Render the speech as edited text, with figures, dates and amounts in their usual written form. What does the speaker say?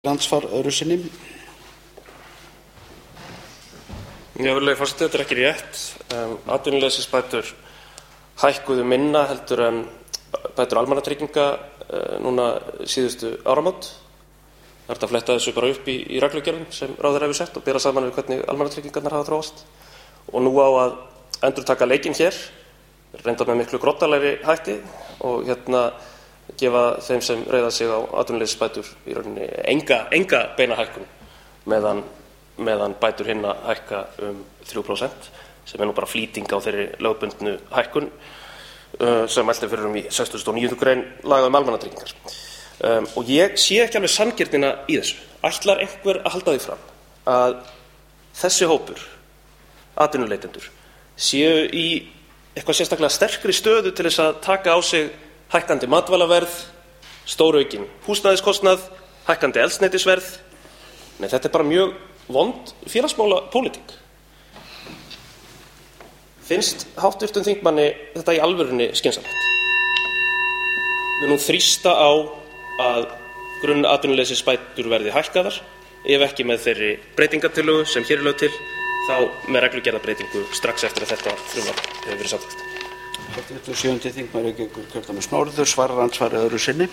andsvar öðru sinni. Virðulegi forseti, þetta ekki rétt. Atvinnuleysisbætur hækkuðu minna heldur en bætur almannatrygginga núna síðustu áramót. Það er að fletta þessu bara upp í reglugerðum sem ráðherra hefur sett og bera saman við hvernig almannatryggingarnar hafa þróast. Og nú á að endurtaka leikinn hér, reyndar með miklu groddalegri hætti og gefa þeim sem reiða sig á atvinnuleysisbætur í rauninni enga beina hækkun meðan bætur hinna hækka 3%, sem nú bara flýting á þeirri lögbundnu hækkun sem mælt fyrir í 69. grein laga almannatryggingar. Og ég sé ekki alveg sanngirnina í þessu. Ætlar einhver að halda því fram að þessi hópur, atvinnuleitendur, séu í eitthvað sérstaklega sterkri stöðu til þess að taka á sig hækkandi matvælaverð, stóraukinn húsnæðiskostnað, hækkandi eldsneytisverð? Nei, þetta bara mjög vond félagsmálapólitík. Finnst háttvirtum þingmanni þetta í alvörunni skynsamlegt? Við nú þrýsta á að grunnatvinnuleysisbætur verði hækkaðar, ef ekki með þeirri breytingartillögu sem hér er lögð til, þá með reglugerðarbreytingu strax eftir að þetta frumvarp hefur verið samþykkt. 27. þingmaður Reykjavíkurkjördæmis norður svarar andsvari öðru sinni.